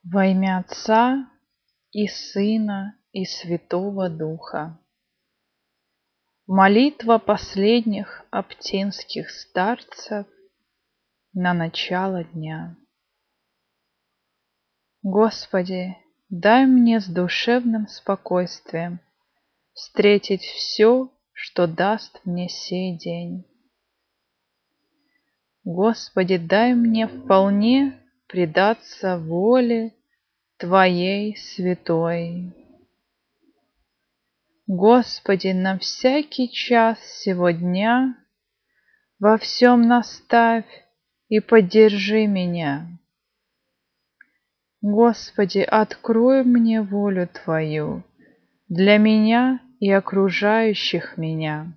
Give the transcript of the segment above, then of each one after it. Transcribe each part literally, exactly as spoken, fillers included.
Во имя Отца и Сына и Святого Духа. Молитва последних оптинских старцев на начало дня. Господи, дай мне с душевным спокойствием встретить все, что даст мне сей день. Господи, дай мне вполне предаться воле Твоей святой. Господи, на всякий час сего дня во всем наставь и поддержи меня. Господи, открой мне волю Твою для меня и окружающих меня.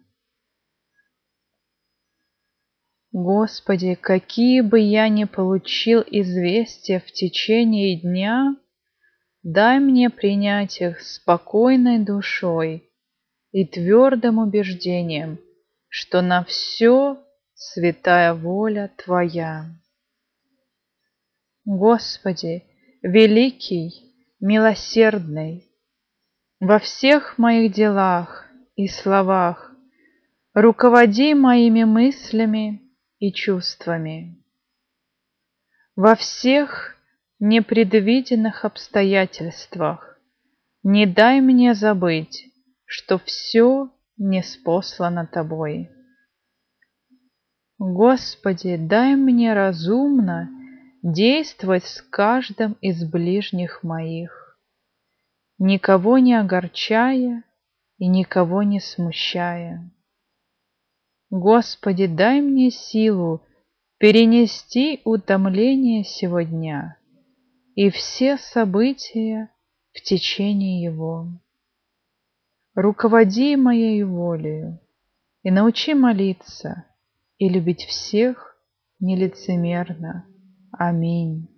Господи, какие бы я ни получил известия в течение дня, дай мне принять их спокойной душой и твердым убеждением, что на все святая воля Твоя. Господи, великий, милосердный, во всех моих делах и словах руководи моими мыслями и чувствами. Во всех непредвиденных обстоятельствах не дай мне забыть, что все ниспослано Тобой. Господи, дай мне разумно действовать с каждым из ближних моих, никого не огорчая и никого не смущая. Господи, дай мне силу перенести утомление сего дня и все события в течение его. Руководи моей волею и научи молиться и любить всех нелицемерно. Аминь.